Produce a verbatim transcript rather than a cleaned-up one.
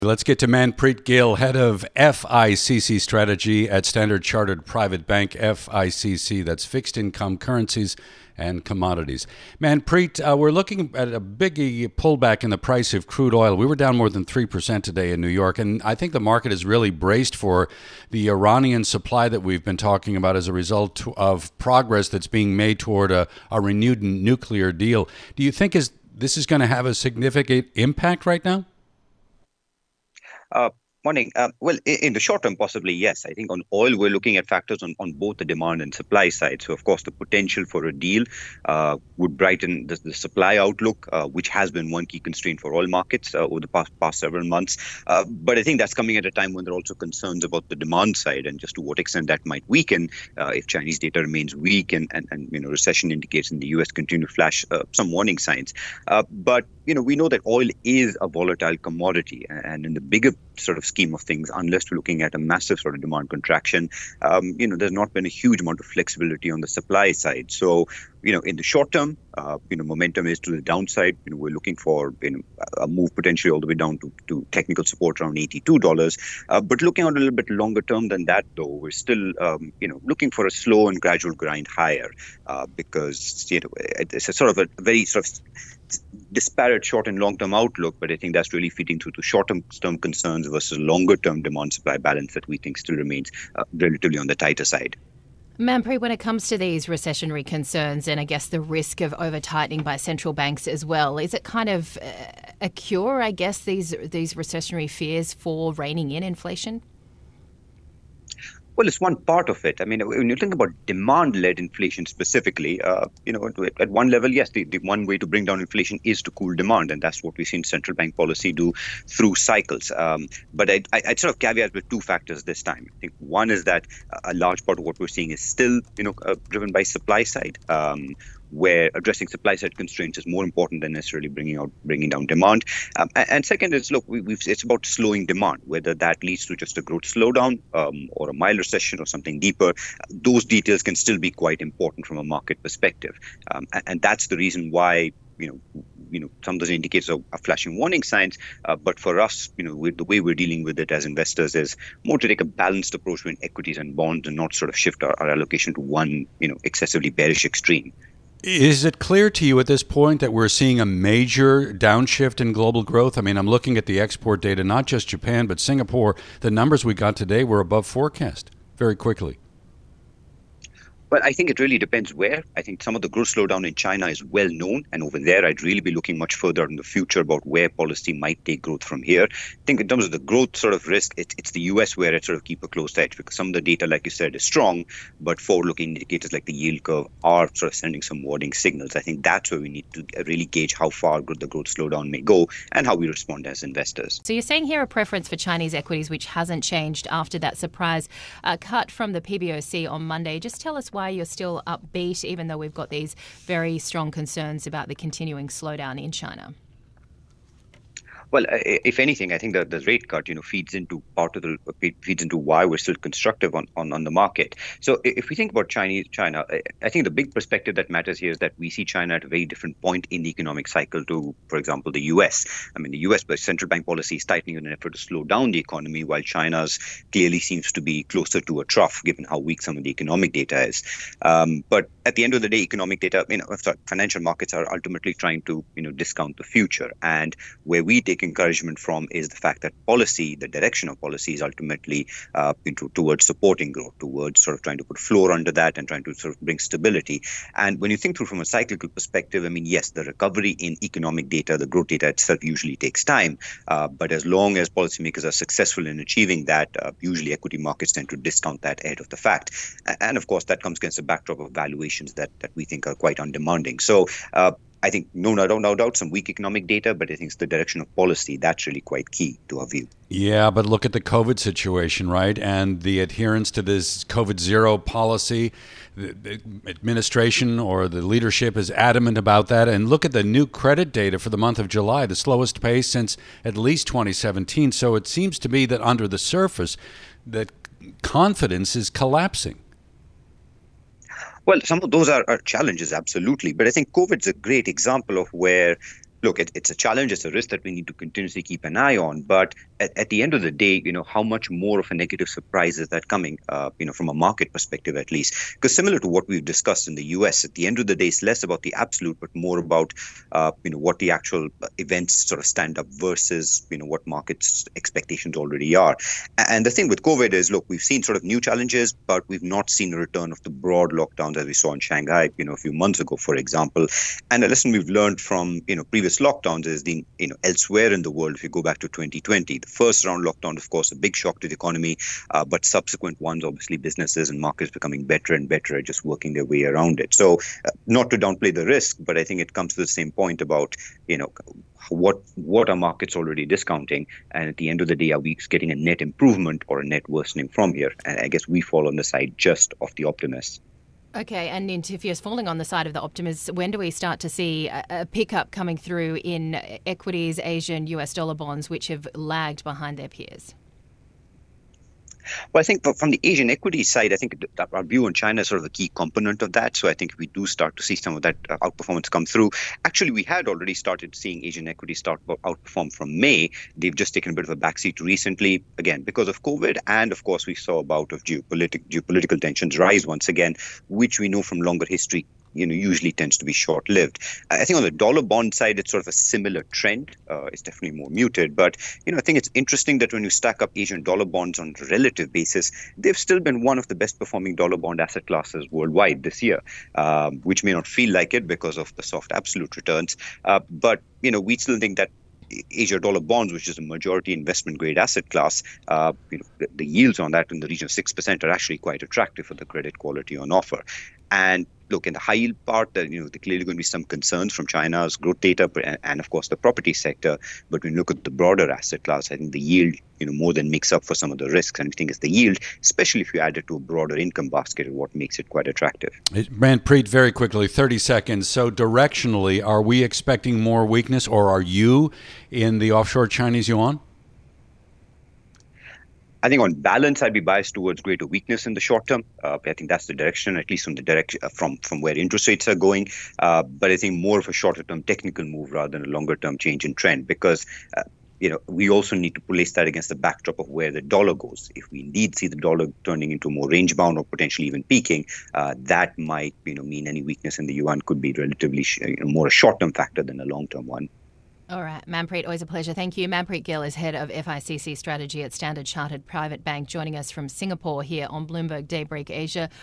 Let's get to Manpreet Gill, head of F I C C strategy at Standard Chartered Private Bank, F I C C, that's fixed income, currencies, and commodities. Manpreet, uh, we're looking at a big pullback in the price of crude oil. We were down more than three percent today in New York, and I think the market is really braced for the Iranian supply that we've been talking about as a result of progress that's being made toward a, a renewed nuclear deal. Do you think is this is going to have a significant impact right now? Uh, morning. Uh, well, in, in the short term, possibly, yes. I think on oil, we're looking at factors on, on both the demand and supply side. So, of course, the potential for a deal uh, would brighten the, the supply outlook, uh, which has been one key constraint for oil markets uh, over the past, past several months. Uh, but I think that's coming at a time when there are also concerns about the demand side and just to what extent that might weaken uh, if Chinese data remains weak and, and, and you know recession indicates in the U S continue to flash uh, some warning signs. Uh, but you know, we know that oil is a volatile commodity, and in the bigger sort of scheme of things, unless we're looking at a massive sort of demand contraction, um, you know, there's not been a huge amount of flexibility on the supply side. So, you know, in the short term, uh, you know, momentum is to the downside. You know, we're looking for you know, a move potentially all the way down to, to technical support around eighty-two dollars. Uh, but looking at a little bit longer term than that, though, we're still, um, you know, looking for a slow and gradual grind higher uh, because, you know, it's a sort of a very sort of disparate short and long-term outlook, but I think that's really feeding through to short-term concerns versus longer-term demand-supply balance that we think still remains uh, relatively on the tighter side. Manpreet, when it comes to these recessionary concerns and I guess the risk of over-tightening by central banks as well, is it kind of a cure, I guess, these these recessionary fears for reining in inflation? Well, it's one part of it. I mean, when you think about demand-led inflation specifically, uh, you know, at one level, yes, the, the one way to bring down inflation is to cool demand, and that's what we've seen central bank policy do through cycles. Um, but I, I, I'd sort of caveat with two factors this time. I think one is that a large part of what we're seeing is still, you know, uh, driven by supply side. Um, where addressing supply side constraints is more important than necessarily bringing out bringing down demand. Um, and, and second is, look, we, we've, it's about slowing demand, whether that leads to just a growth slowdown um, or a mild recession or something deeper. Those details can still be quite important from a market perspective. Um, and, and that's the reason why, you know, you know, some of those indicators are, are flashing warning signs. Uh, but for us, you know, we, the way we're dealing with it as investors is more to take a balanced approach between equities and bonds and not sort of shift our, our allocation to one, you know, excessively bearish extreme. Is it clear to you at this point that we're seeing a major downshift in global growth? I mean, I'm looking at the export data, not just Japan, but Singapore. The numbers we got today were above forecast very quickly. Well, I think it really depends where. I think some of the growth slowdown in China is well known. And over there, I'd really be looking much further in the future about where policy might take growth from here. I think in terms of the growth sort of risk, it, it's the U S where it sort of keep a close edge because some of the data, like you said, is strong. But forward-looking indicators like the yield curve are sort of sending some warning signals. I think that's where we need to really gauge how far the growth slowdown may go and how we respond as investors. So you're saying here a preference for Chinese equities, which hasn't changed after that surprise uh, cut from the P B O C on Monday. Just tell us why you're still upbeat, even though we've got these very strong concerns about the continuing slowdown in China. Well, if anything, I think that the rate cut, you know, feeds into part of the feeds into why we're still constructive on, on, on the market. So if we think about Chinese China, I think the big perspective that matters here is that we see China at a very different point in the economic cycle to, for example, the U S. I mean, the U S central bank policy is tightening in an effort to slow down the economy, while China's clearly seems to be closer to a trough, given how weak some of the economic data is. Um, but at the end of the day, economic data, you know, sorry, financial markets are ultimately trying to, you know, discount the future, and where we take encouragement from is the fact that policy, the direction of policy is ultimately uh, into, towards supporting growth, towards sort of trying to put floor under that and trying to sort of bring stability. And when you think through from a cyclical perspective, I mean, yes, the recovery in economic data, the growth data itself usually takes time. Uh, but as long as policymakers are successful in achieving that, uh, usually equity markets tend to discount that ahead of the fact. And of course, that comes against a backdrop of valuations that, that we think are quite undemanding. So, uh, I think, no, no, no doubt, some weak economic data, but I think it's the direction of policy that's really quite key to our view. Yeah, but look at the COVID situation, right? And the adherence to this COVID zero policy. The, the administration or the leadership is adamant about that. And look at the new credit data for the month of July, the slowest pace since at least twenty seventeen. So it seems to me that under the surface, that confidence is collapsing. Well, some of those are, are challenges, absolutely. But I think COVID's a great example of where, look, it, it's a challenge, it's a risk that we need to continuously keep an eye on. But at, at the end of the day, you know, how much more of a negative surprise is that coming, uh, you know, from a market perspective at least? Because similar to what we've discussed in the U S, at the end of the day, it's less about the absolute, but more about, uh, you know, what the actual events sort of stand up versus, you know, what markets expectations already are. And the thing with COVID is, look, we've seen sort of new challenges, but we've not seen a return of the broad lockdowns as we saw in Shanghai, you know, a few months ago, for example. And a lesson we've learned from, you know, previous lockdowns is the, you know, elsewhere in the world, if you go back to twenty twenty, the first round lockdown, of course, a big shock to the economy, uh, but subsequent ones, obviously, businesses and markets becoming better and better at just working their way around it. So uh, not to downplay the risk, but I think it comes to the same point about, you know, what what are markets already discounting? And at the end of the day, are we getting a net improvement or a net worsening from here? And I guess we fall on the side just of the optimists. Okay, and if you're falling on the side of the optimists, when do we start to see a, a pickup coming through in equities, Asian, U S dollar bonds, which have lagged behind their peers? Well, I think from the Asian equity side, I think that our view on China is sort of a key component of that. So I think we do start to see some of that outperformance come through. Actually, we had already started seeing Asian equities start to outperform from May. They've just taken a bit of a backseat recently, again, because of COVID. And of course, we saw a bout of geopolitical, geopolitical tensions rise once again, which we know from longer history, you know, usually tends to be short-lived. I think on the dollar bond side, it's sort of a similar trend. Uh, it's definitely more muted. But, you know, I think it's interesting that when you stack up Asian dollar bonds on a relative basis, they've still been one of the best performing dollar bond asset classes worldwide this year, um, which may not feel like it because of the soft absolute returns. Uh, but, you know, we still think that Asia dollar bonds, which is a majority investment grade asset class, uh, you know, the, the yields on that in the region of six percent are actually quite attractive for the credit quality on offer. And look, in the high yield part, uh, you know, there clearly going to be some concerns from China's growth data and, and of course, the property sector. But when you look at the broader asset class, I think the yield, you know, more than makes up for some of the risks. And we think it's the yield, especially if you add it to a broader income basket, is what makes it quite attractive. Manpreet, very quickly, thirty seconds. So directionally, are we expecting more weakness, or are you in the offshore Chinese yuan? I think on balance, I'd be biased towards greater weakness in the short term. Uh, I think that's the direction, at least from the direction uh, from from where interest rates are going. Uh, but I think more of a shorter term technical move rather than a longer term change in trend, because uh, you know, we also need to place that against the backdrop of where the dollar goes. If we indeed see the dollar turning into more range bound or potentially even peaking, uh, that might, you know, mean any weakness in the yuan could be relatively sh- you know, more a short term factor than a long term one. All right, Manpreet, always a pleasure. Thank you. Manpreet Gill is head of F I C C strategy at Standard Chartered Private Bank, joining us from Singapore here on Bloomberg Daybreak Asia.